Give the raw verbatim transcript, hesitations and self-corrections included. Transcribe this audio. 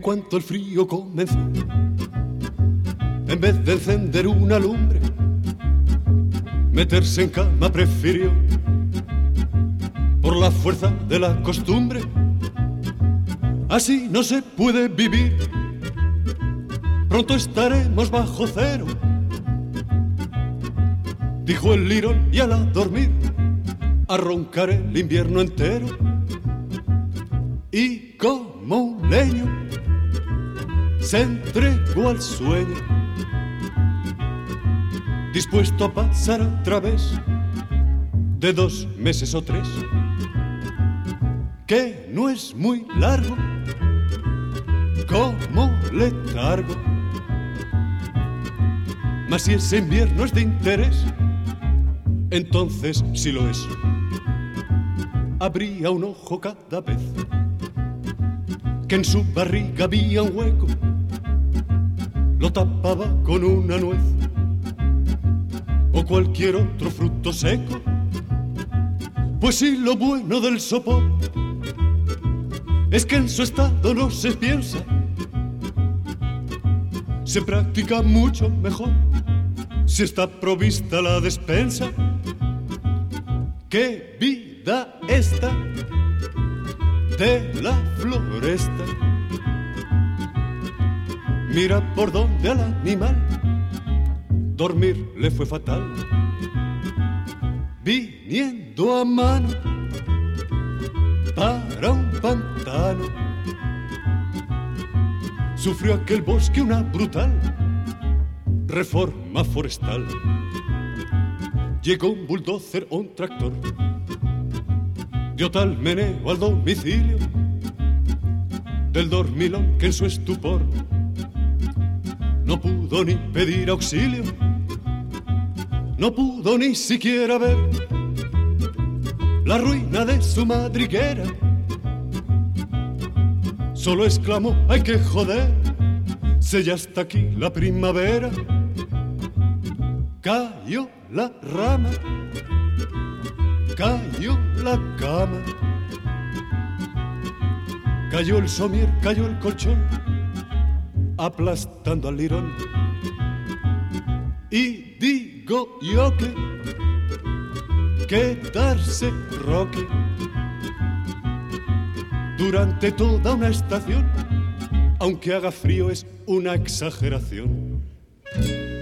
cuanto el frío comenzó, en vez de encender una lumbre, meterse en cama prefirió, por la fuerza de la costumbre. Así no se puede vivir, pronto estaremos bajo cero, dijo el lirón, y al dormir a roncar el invierno entero. Y como un leño se entregó al sueño, dispuesto a pasar a través de dos meses o tres, que no es muy largo como letargo, mas si ese invierno es de interés, entonces si lo es, abría un ojo cada vez que en su barriga había un hueco, lo tapaba con una nuez o cualquier otro fruto seco. Pues si lo bueno del sopor es que en su estado no se piensa, se practica mucho mejor si está provista la despensa. ¡Qué vida esta de la floresta! Mira por donde al animal dormir le fue fatal, viniendo a mano para un pantano. Sufrió aquel bosque una brutal reforma forestal. Llegó un bulldozer o un tractor, dio tal meneo al domicilio del dormilón que en su estupor no pudo ni pedir auxilio, no pudo ni siquiera ver la ruina de su madriguera. Solo exclamó: ¡ay, qué joder! Se ya está aquí la primavera. Cayó la rama, cayó la cama, cayó el somier, cayó el colchón, aplastando al lirón. Y digo yo que quedarse roque durante toda una estación, aunque haga frío, es una exageración.